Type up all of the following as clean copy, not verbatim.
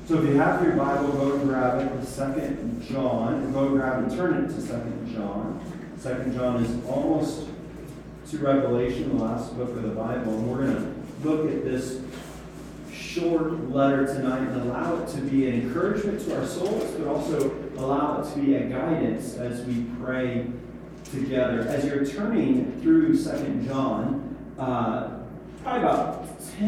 So if you have your Bible, go and grab it, 2 John. Go and grab it and turn it to 2 John. 2 John is almost to Revelation, the last book of the Bible. And we're going to look at this short letter tonight and allow it to be an encouragement to our souls, but also allow it to be a guidance as we pray together. As you're turning through 2 John, probably about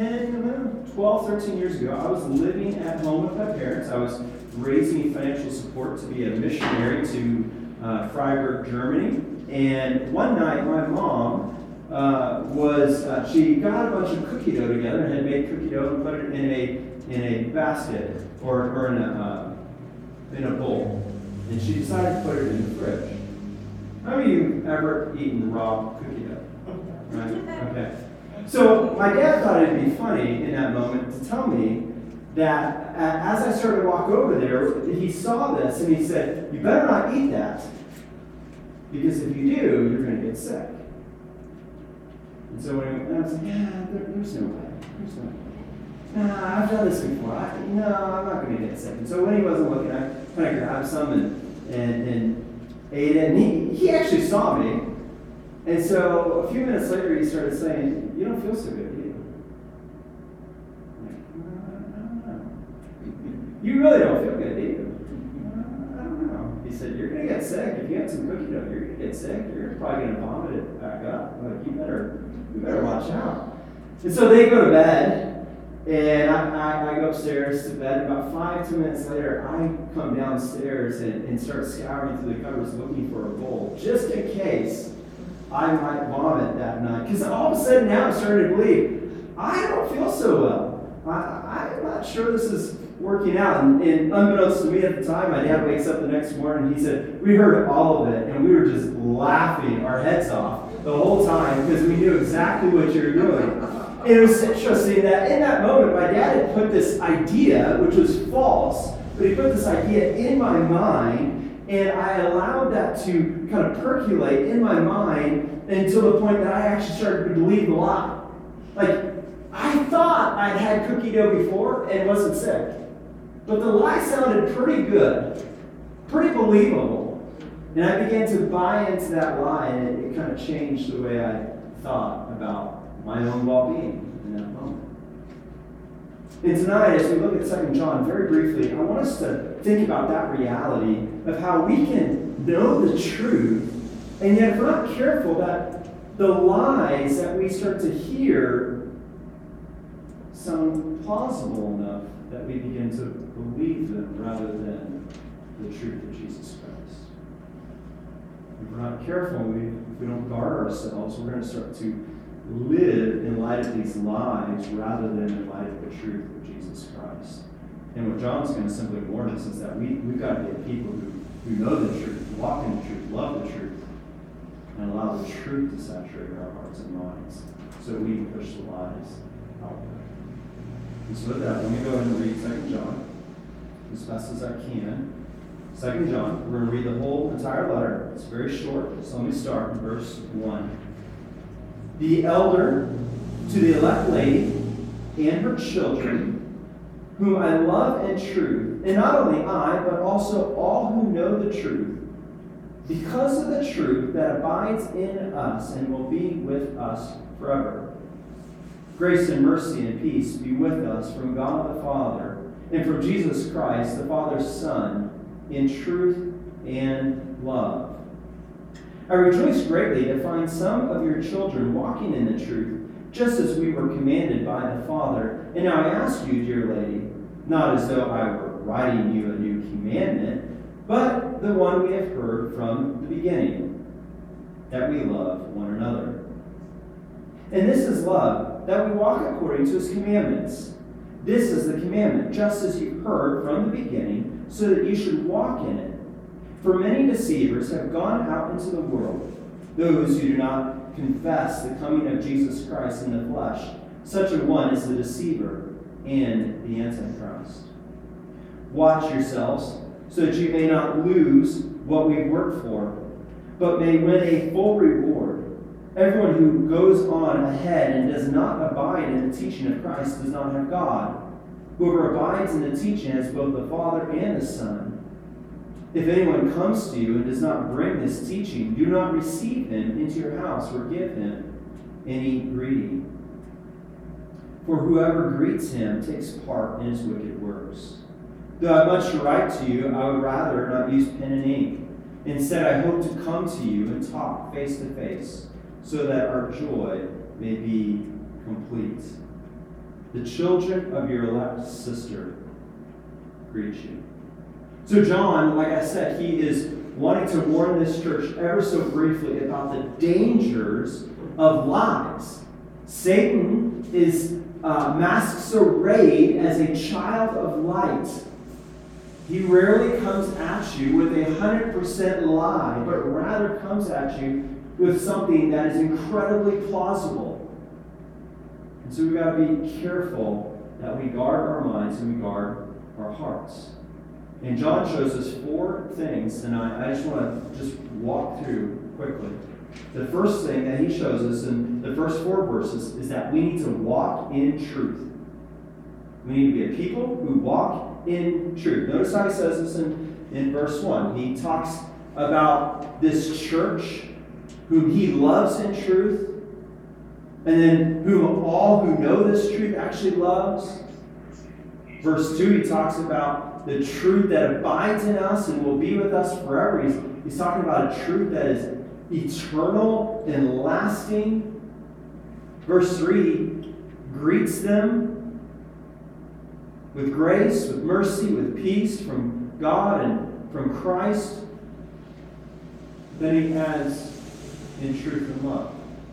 12, 13 years ago, I was living at home with my parents. I was raising financial support to be a missionary to Freiburg, Germany. And one night, my mom she got a bunch of cookie dough together and had made cookie dough and put it in a basket or in a bowl. And she decided to put it in the fridge. How many of you ever eaten raw cookie dough? Right? Okay. So my dad thought it'd be funny in that moment to tell me that as I started to walk over there, he saw this and he said, "You better not eat that, because if you do, you're going to get sick." And so when I was like, "Yeah, there's no way. There's no way. Nah, I've done this before. I'm not going to get sick." And so when he wasn't looking, I kind of grabbed some and ate it. And he actually saw me. And so a few minutes later, he started saying, "You don't feel so good, do you?" I'm like, "I don't know. You really don't feel good, do you?" "I don't know." He said, "You're going to get sick. If you have some cookie dough, you're going to get sick. You're probably going to vomit it back up. Like, you better watch out." And so they go to bed, and I go upstairs to bed. About 5-10 minutes later, I come downstairs and start scouring through the cupboards looking for a bowl, just in case I might vomit that night. Because all of a sudden now I'm starting to believe, I don't feel so well. I'm not sure this is working out. And unbeknownst to me at the time, my dad wakes up the next morning and he said, "We heard all of it, and we were just laughing our heads off the whole time because we knew exactly what you were doing." And it was interesting that in that moment, my dad had put this idea, which was false, but he put this idea in my mind. And I allowed that to kind of percolate in my mind until the point that I actually started to believe the lie. Like, I thought I'd had cookie dough before and wasn't sick. But the lie sounded pretty good, pretty believable. And I began to buy into that lie, and it kind of changed the way I thought about my own well-being in that moment. And tonight, as we look at 2 John, very briefly, I want us to think about that reality of how we can know the truth, and yet if we're not careful, that the lies that we start to hear sound plausible enough that we begin to believe them rather than the truth of Jesus Christ. If we're not careful, if we don't guard ourselves, we're going to start to live in light of these lies rather than in light of the truth of Jesus Christ. And what John's going to simply warn us is that we've got to be people who know the truth, walk in the truth, love the truth, and allow the truth to saturate our hearts and minds so that we can push the lies out there. And so with that, let me go ahead and read 2 John as fast as I can. 2 John, we're going to read the whole entire letter. It's very short, so let me start in verse 1. "The elder to the elect lady and her children, whom I love in truth, and not only I, but also all who know the truth, because of the truth that abides in us and will be with us forever. Grace and mercy and peace be with us from God the Father and from Jesus Christ, the Father's Son, in truth and love. I rejoice greatly to find some of your children walking in the truth, just as we were commanded by the Father. And now I ask you, dear lady, not as though I were writing you a new commandment, but the one we have heard from the beginning, that we love one another. And this is love, that we walk according to his commandments. This is the commandment, just as you heard from the beginning, so that you should walk in it. For many deceivers have gone out into the world, those who do not confess the coming of Jesus Christ in the flesh. Such a one is the deceiver and the Antichrist. Watch yourselves, so that you may not lose what we've worked for, but may win a full reward. Everyone who goes on ahead and does not abide in the teaching of Christ does not have God. Whoever abides in the teaching has both the Father and the Son. If anyone comes to you and does not bring this teaching, do not receive him into your house or give him any greeting. For whoever greets him takes part in his wicked works. Though I have much to write to you, I would rather not use pen and ink. Instead, I hope to come to you and talk face to face, so that our joy may be complete. The children of your elect sister greet you. So John, like I said, he is wanting to warn this church ever so briefly about the dangers of lies. Satan is masks arrayed as a child of light. He rarely comes at you with 100% lie, but rather comes at you with something that is incredibly plausible. And so we've got to be careful that we guard our minds and we guard our hearts. And John shows us 4 things tonight. I just want to walk through quickly. The first thing that he shows us in the first 4 verses is that we need to walk in truth. We need to be a people who walk in truth. Notice how he says this in verse 1. He talks about this church whom he loves in truth, and then whom all who know this truth actually loves. Verse 2, he talks about the truth that abides in us and will be with us forever. He's talking about a truth that is eternal and lasting. Verse 3 greets them with grace, with mercy, with peace from God and from Christ. Then he adds in truth and love.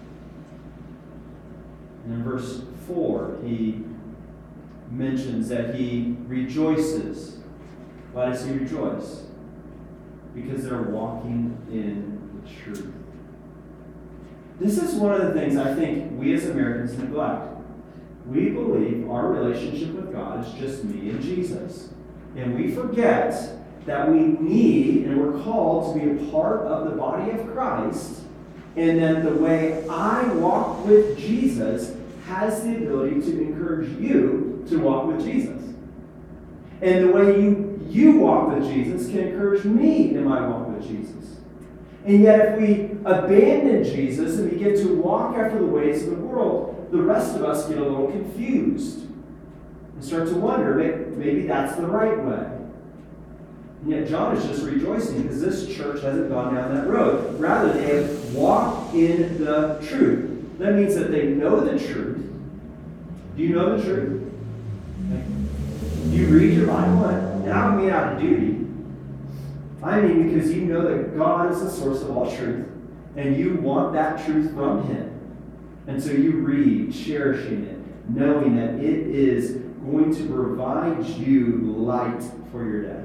And in verse 4, he mentions that he rejoices. Why does he rejoice? Because they're walking in the truth. This is one of the things I think we as Americans neglect. We believe our relationship with God is just me and Jesus. And we forget that we need and we're called to be a part of the body of Christ, and that the way I walk with Jesus has the ability to encourage you to walk with Jesus. And the way you walk with Jesus can encourage me in my walk with Jesus. And yet if we abandon Jesus and begin to walk after the ways of the world, the rest of us get a little confused and start to wonder, maybe that's the right way. And yet John is just rejoicing because this church hasn't gone down that road. Rather, they have walked in the truth. That means that they know the truth. Do you know the truth? Do you read your Bible? And I don't mean out of duty. I mean because you know that God is the source of all truth, and you want that truth from Him. And so you read, cherishing it, knowing that it is going to provide you light for your day.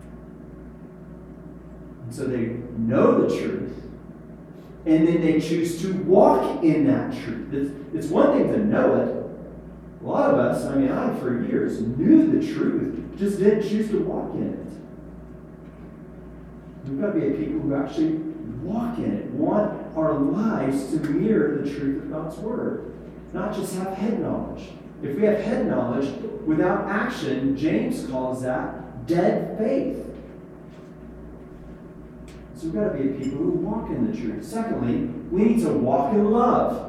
And so they know the truth, and then they choose to walk in that truth. It's one thing to know it. A lot of us, I for years knew the truth, just didn't choose to walk in it. We've got to be a people who actually walk in it, want our lives to mirror the truth of God's Word, not just have head knowledge. If we have head knowledge without action, James calls that dead faith. So we've got to be a people who walk in the truth. Secondly, we need to walk in love.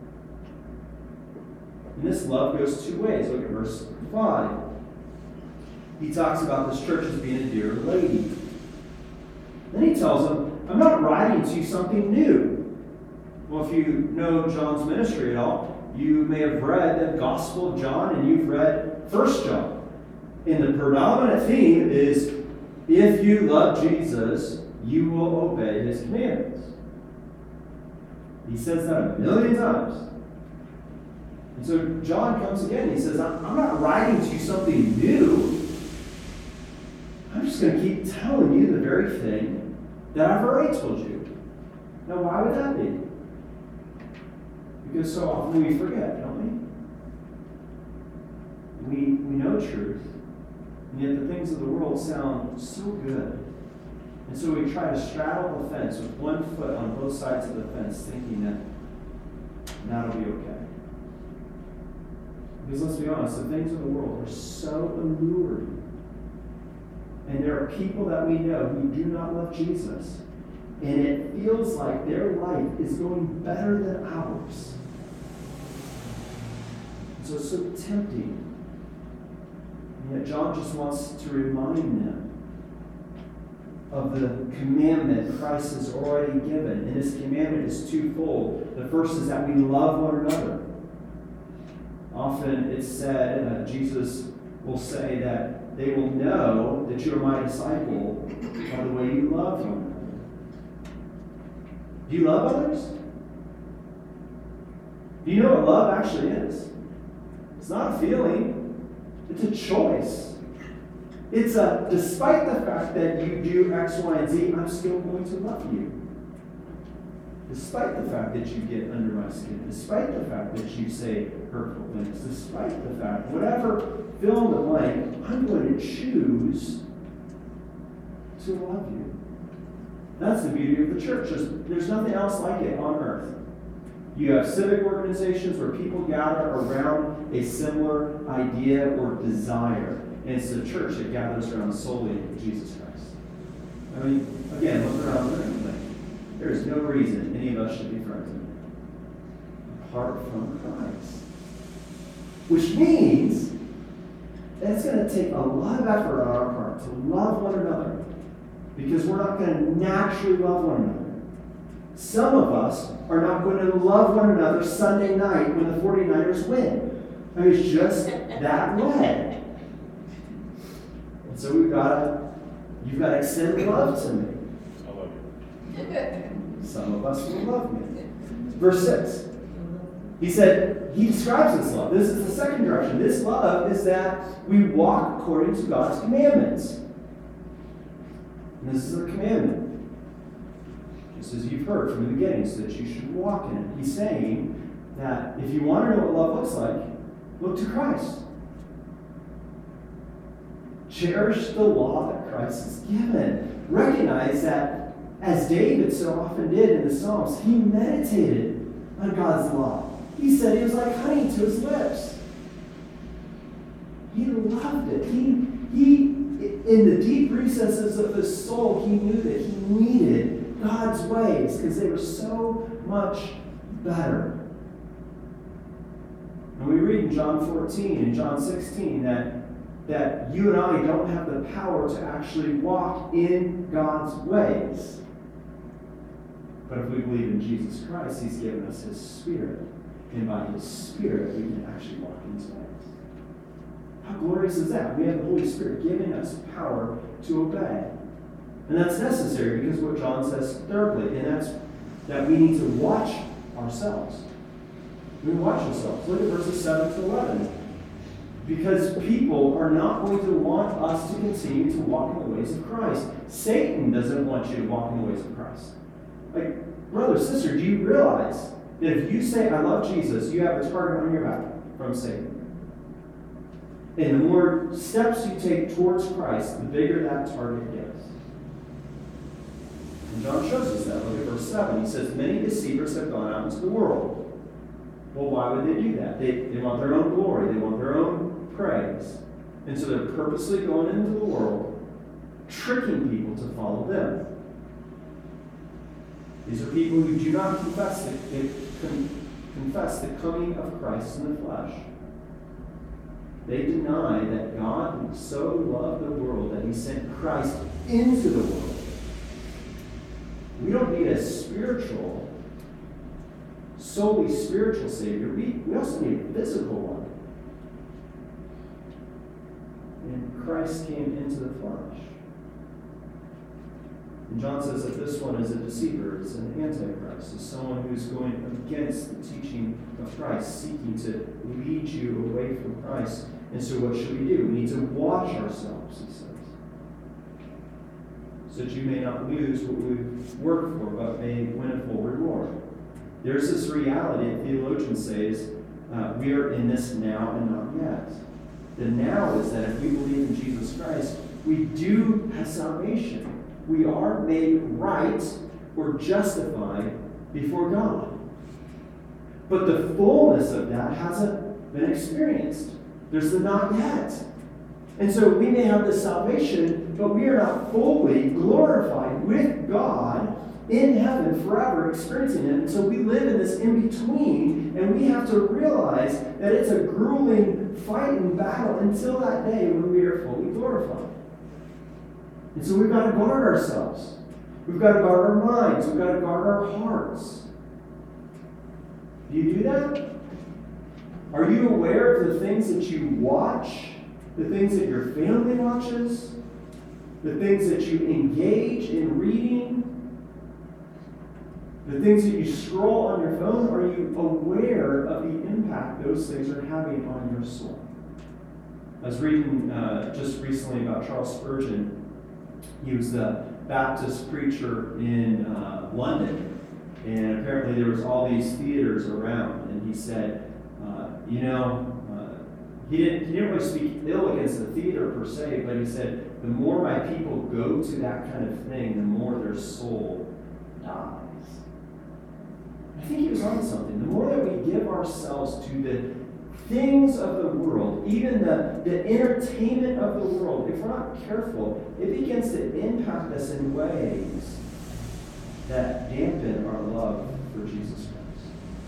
And this love goes 2 ways. Look at verse 5. He talks about this church as being a dear lady. Then he tells them, I'm not writing to you something new. Well, if you know John's ministry at all, you may have read the Gospel of John and you've read 1 John. And the predominant theme is, if you love Jesus, you will obey His commandments. He says that a million times. And so John comes again and he says, I'm not writing to you something new. I'm just going to keep telling you the very thing that I've already told you. Now, why would that be? Because so often we forget, don't we? We know truth, and yet the things of the world sound so good. And so we try to straddle the fence with one foot on both sides of the fence, thinking that that'll be okay. Because let's be honest, the things of the world are so alluring. And there are people that we know who do not love Jesus. And it feels like their life is going better than ours. So it's so tempting. And yet John just wants to remind them of the commandment Christ has already given. And this commandment is twofold. The first is that we love one another. Often it's said, Jesus will say that they will know that you are my disciple by the way you love one another. Do you love others? Do you know what love actually is? It's not a feeling. It's a choice. It's a, despite the fact that you do X, Y, and Z, I'm still going to love you. Despite the fact that you get under my skin, despite the fact that you say hurtful things, despite the fact, whatever, fill in the blank, I'm going to choose to love you. That's the beauty of the church. There's nothing else like it on earth. You have civic organizations where people gather around a similar idea or desire. And it's the church that gathers around solely Jesus Christ. I mean, again, look around the room. There is no reason any of us should be friends apart from Christ. Which means that it's going to take a lot of effort on our part to love one another, because we're not going to naturally love one another. Some of us are not going to love one another Sunday night when the 49ers win. I mean, it's just that way. And so you've got to extend love to me. I love you. Some of us will love me. Verse 6. He said, he describes this love. This is the second direction. This love is that we walk according to God's commandments. And this is the commandment. Just as you've heard from the beginning, so that you should walk in it. He's saying that if you want to know what love looks like, look to Christ. Cherish the law that Christ has given. Recognize that, as David so often did in the Psalms, he meditated on God's law. He said he was like honey to his lips. He loved it. He, in the deep recesses of his soul, he knew that he needed God's ways because they were so much better. And we read in John 14 and John 16 that you and I don't have the power to actually walk in God's ways. But if we believe in Jesus Christ, he's given us his Spirit. And by his Spirit, we can actually walk in his ways. How glorious is that? We have the Holy Spirit giving us power to obey. And that's necessary because what John says thirdly, and that's that we need to watch ourselves. We watch ourselves. Look at verses 7 to 11. Because people are not going to want us to continue to walk in the ways of Christ. Satan doesn't want you to walk in the ways of Christ. Like, brother, sister, do you realize that if you say, I love Jesus, you have a target on your back from Satan? And the more steps you take towards Christ, the bigger that target gets. And John shows us that. Look at verse 7. He says, many deceivers have gone out into the world. Well, why would they do that? They want their own glory. They want their own praise. And so they're purposely going into the world, tricking people to follow them. These are people who do not confess the coming of Christ in the flesh. They deny that God so loved the world that he sent Christ into the world. We don't need a solely spiritual Savior. We also need a physical one. And Christ came into the flesh. And John says that this one is a deceiver, is an antichrist, is someone who's going against the teaching of Christ, seeking to lead you away from Christ. And so what should we do? We need to watch ourselves, he says, so that you may not lose what we've worked for, but may win a full reward. There's this reality that theologians say is we are in this now and not yet. The now is that if we believe in Jesus Christ, we do have salvation. We are made right or justified before God. But the fullness of that hasn't been experienced. There's the not yet. And so we may have this salvation, but we are not fully glorified with God in heaven forever, experiencing Him. And so we live in this in-between, and we have to realize that it's a grueling fight and battle until that day when we are fully glorified. And so we've got to guard ourselves. We've got to guard our minds. We've got to guard our hearts. Do you do that? Are you aware of the things that you watch? The things that your family watches? The things that you engage in reading? The things that you scroll on your phone? Are you aware of the impact those things are having on your soul? I was reading just recently about Charles Spurgeon. He was the Baptist preacher in London, and apparently there was all these theaters around, and he said, he didn't really speak ill against the theater per se, but he said, the more my people go to that kind of thing, the more their soul dies. I think he was onto something. The more that we give ourselves to the things of the world, even the entertainment of the world, if we're not careful, it begins to impact us in ways that dampen our love for Jesus Christ.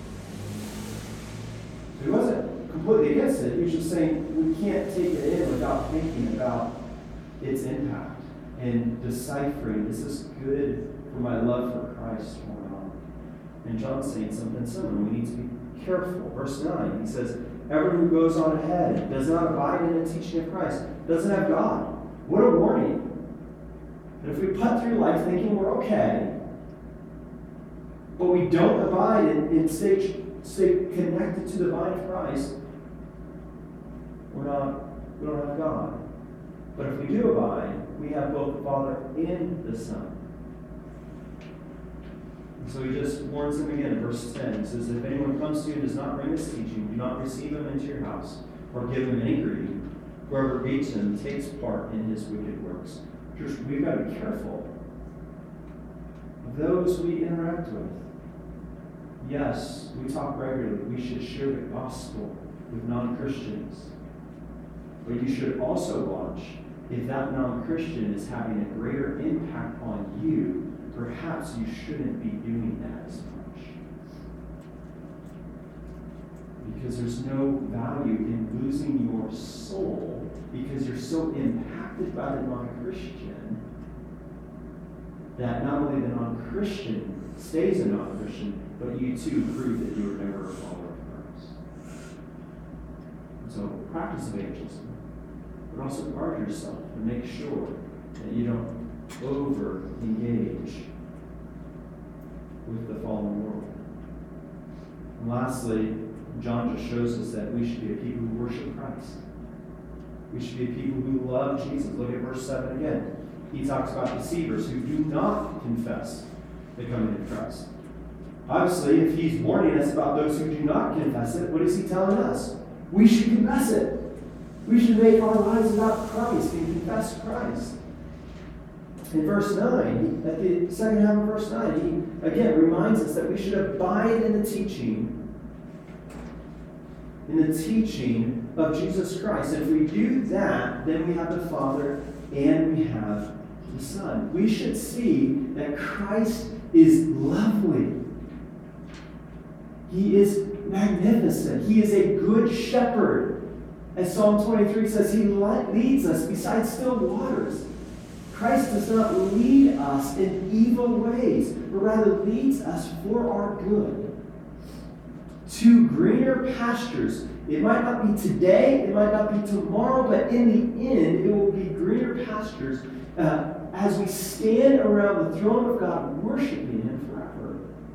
So he wasn't completely against it. He was just saying we can't take it in without thinking about its impact and deciphering, is this good for my love for Christ or not? And John's saying something similar. We need to be careful. Verse 9, he says, everyone who goes on ahead does not abide in the teaching of Christ, doesn't have God. What a warning. That if we putt through life thinking we're okay, but we don't abide and stay connected to the vine of Christ, we don't have God. But if we do abide, we have both the Father and the Son. And so he just warns them again in verse 10. He says, if anyone comes to you and does not bring this teaching, do not receive him into your house or give him any greeting. Whoever greets him takes part in his wicked works. Church, we've got to be careful of those we interact with. Yes, we talk regularly. We should share the gospel with non-Christians. But you should also watch if that non-Christian is having a greater impact on you. Perhaps you shouldn't be doing that as much. Because there's no value in losing your soul because you're so impacted by the non-Christian that not only the non-Christian stays a non-Christian, but you too prove that you were never a follower of Christ. And so practice evangelism, but also guard yourself and make sure that you don't over-engage with the fallen world. And lastly, John just shows us that we should be a people who worship Christ. We should be a people who love Jesus. Look at verse 7 again. He talks about deceivers who do not confess the coming of Christ. Obviously, if he's warning us about those who do not confess it, what is he telling us? We should confess it. We should make our lives about Christ and confess Christ. In verse 9, at the second half of verse 9, he again reminds us that we should abide in the teaching of Jesus Christ. And if we do that, then we have the Father and we have the Son. We should see that Christ is lovely. He is magnificent. He is a good shepherd. As Psalm 23 says, he leads us beside still waters. Christ does not lead us in evil ways, but rather leads us for our good to greener pastures. It might not be today, it might not be tomorrow, but in the end, it will be greener pastures as we stand around the throne of God, worshiping Him forever.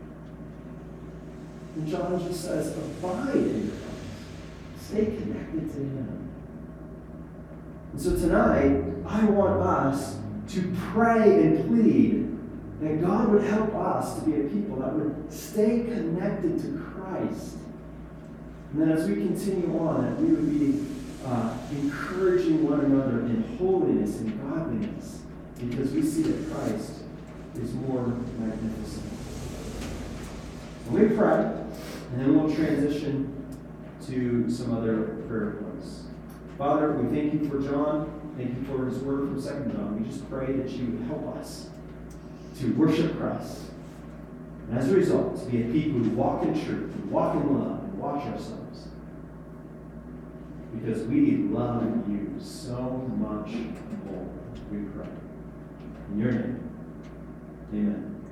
And John just says, abide in Christ. Stay connected to Him. And so tonight, I want us to pray and plead that God would help us to be a people that would stay connected to Christ. And then as we continue on, that we would be encouraging one another in holiness and godliness, because we see that Christ is more magnificent. And we pray, and then we'll transition to some other prayer points. Father, we thank you for John. Thank you for his word from 2 John. We just pray that you would help us to worship Christ. And as a result, to be a people who walk in truth, who walk in love, and watch ourselves. Because we love you so much more, we pray. In your name, amen.